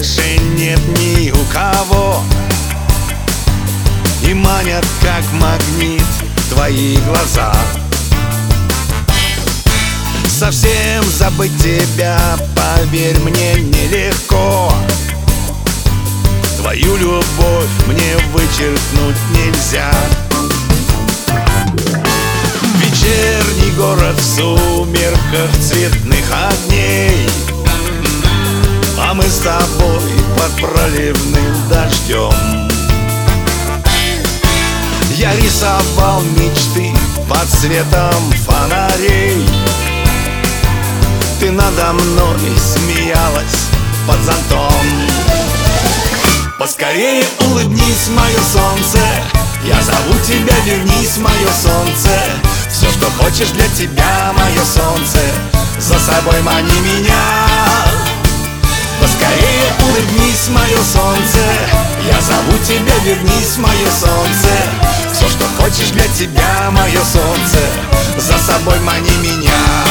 больше нет ни у кого. И манят, как магнит, твои глаза. Совсем забыть тебя, поверь мне, нелегко. Твою любовь мне вычеркнуть нельзя. Вечерний город в сумерках цветных огней, а мы с тобой под проливным дождем. Я рисовал мечты под светом фонарей. Ты надо мной смеялась под зонтом. Поскорее улыбнись, мое солнце, я зову тебя, вернись, мое солнце. Все, что хочешь, для тебя, мое солнце, за собой мани меня. Поскорее улыбнись, мое солнце, я зову тебя, вернись, мое солнце. Все, что хочешь, для тебя, мое солнце, за собой мани меня.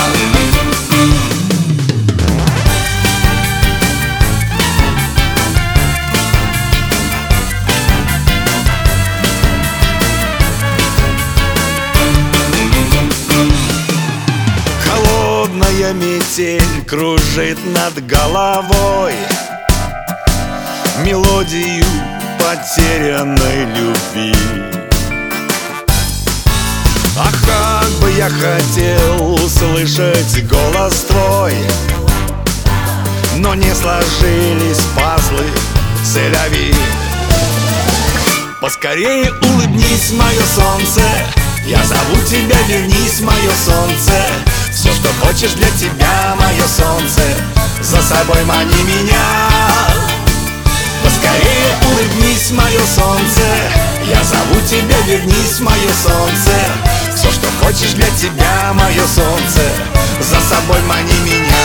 Холодная метель кружит над головой мелодию потерянной любви. Ах, как бы я хотел услышать голос твой, но не сложились пазлы селяви. Поскорее улыбнись, мое солнце, я зову тебя, вернись, мое солнце. Все, что хочешь, для тебя, мое солнце, за собой мани меня. Поскорее улыбнись, мое солнце, я зову тебя, вернись, мое солнце. Все, что хочешь, для тебя, мое солнце, за собой мани меня.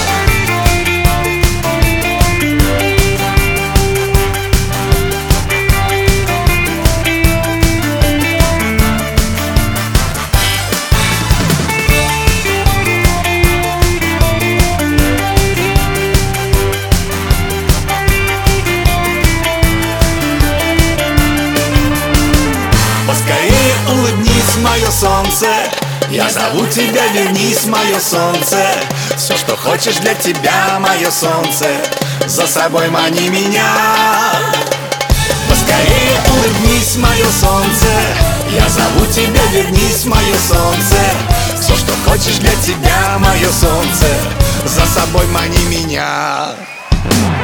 Поскорее улыбнись, мое солнце, я зову тебя, вернись, мое солнце. Все, что хочешь, для тебя, мое солнце, за собой мани меня. Поскорее улыбнись, мое солнце, я зову тебя, вернись, мое солнце. Все, что хочешь, для тебя, мое солнце, за собой мани меня.